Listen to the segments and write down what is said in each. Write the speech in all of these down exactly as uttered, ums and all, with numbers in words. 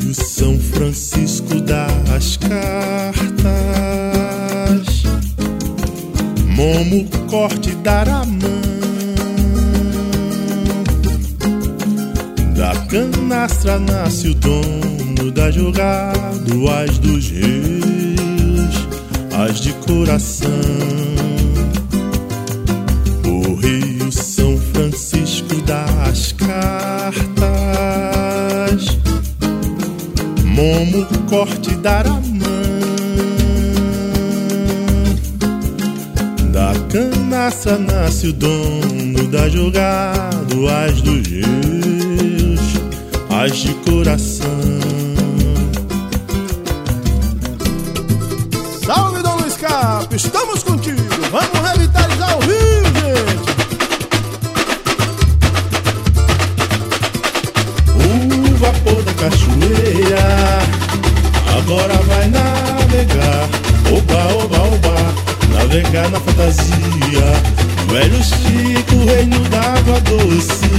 Rio São Francisco das cartas, Momo, corte, Daramã, da canastra nasce o dono da jogada, o as dos reis, as de coração. O Rio São Francisco das cartas, Momo, corte, Daramã, da canastra nasce o dono da jogada, o as dos reis, as de coração. Salve, Dom Luiz Cap, estamos contigo. Vamos revitalizar o Rio, gente. O vapor da cachoeira agora vai navegar, oba, oba, oba, navegar na fantasia. Velho Chico, reino d'água doce,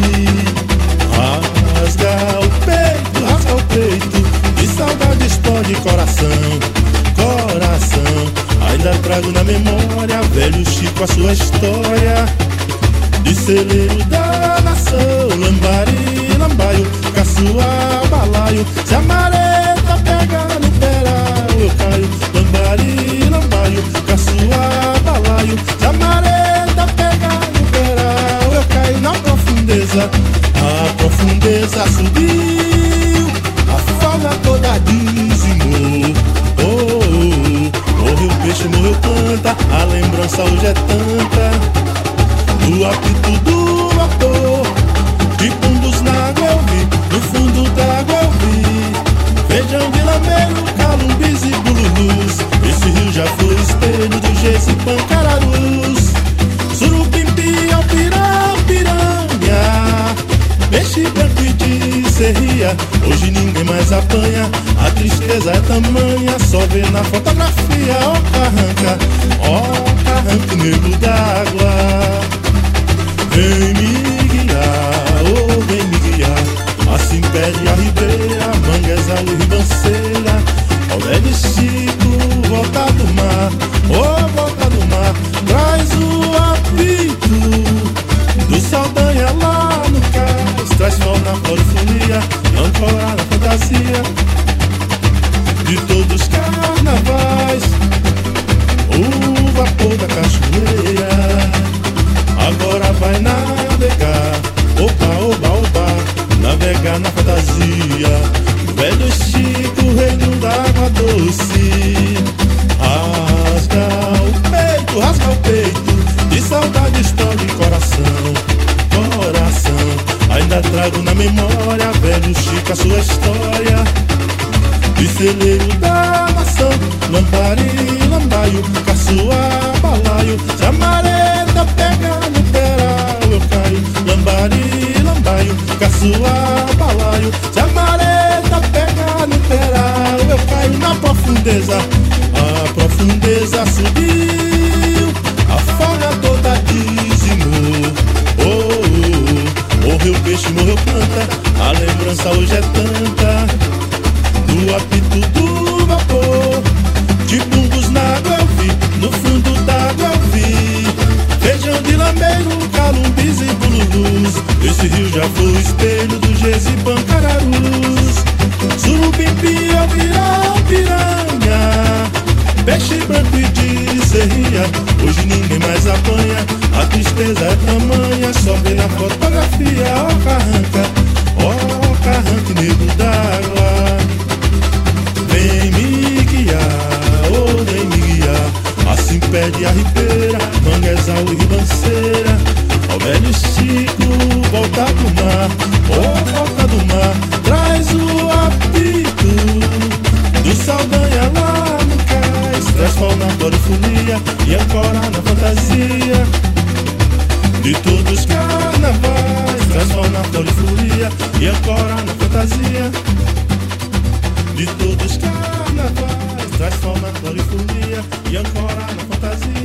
rasga o peito, rasga o peito, de saudade explode coração, coração. Ainda trago na memória, velho Chico, a sua história de celeiro da nação. Lambari, lambaio, caçoar, balaio, se a mareta pega no peral eu caio. Lambari, lambaio, caçoar, balaio, se a mareta pega no peral eu caio. Na profundeza, a profundeza subiu, a fauna toda dizimou. Oh, oh, oh, morreu peixe, morreu planta, a lembrança hoje é tanta. No apito do vapor, de fundos na água eu vi, no fundo d'água eu vi feijão de lameiro, calumbis e bululus. Esse rio já foi espelho do Gesso e Pancararus. Surupimpi, Alpirã, piranha, peixe branco e de serria, hoje ninguém mais apanha. A tristeza é tamanha, só vê na fotografia. Ó carranca, ó carranca, nego d'água, vem me guiar, oh vem me guiar. Assim pede a ribeira, manguezal e ribanceira. Ó velho Chico, volta do mar, oh volta do mar, traz o apito do Saldanha lá no cais, traz sol na polifonia e ancora na fantasia de todos os carnavais. O vapor da cachoeira agora vai navegar, opa, oba, oba, navegar na fantasia. Velho Chico, reino d'água doce, rasga o peito, rasga o peito, de saudade explode coração, coração. Ainda trago na memória, velho Chico, a sua história de celeiro da nação. Lambari, lambaio, caçoar, balaio, se a mareta pega no peral eu caio. Lambari, lambaio, caçoar, balaio, se a mareta pega no peral eu caio. Na profundeza, a profundeza subiu, a fauna toda dizimou. Oh, oh, oh, morreu peixe, morreu planta, a lembrança hoje é tanta. No apito do vapor, de pungos na água eu vi, no fundo d'água eu vi feijão de lameiro, calumbis e bululus. Esse rio já foi o espelho do Gesso e Pancararus. Surupimpi, Alpirã, piranha, peixe branco e de serria, hoje ninguém mais apanha. A tristeza é tamanha, só vê na fotografia. Ó carranca, ó carranca, nego d'água, vem me guiar, oh vem me guiar. Assim pede a ribeira, manguezal e ribanceira. Ó velho Chico, volta do mar, oh volta do mar, traz o apito do Saldanha lá no cais, traz sol na polifonia e ancora na fantasia de todos os carnavais. Traz sol na polifonia e ancora na fantasia de todos os carnavais. Traz sol na polifonia e ancora na fantasia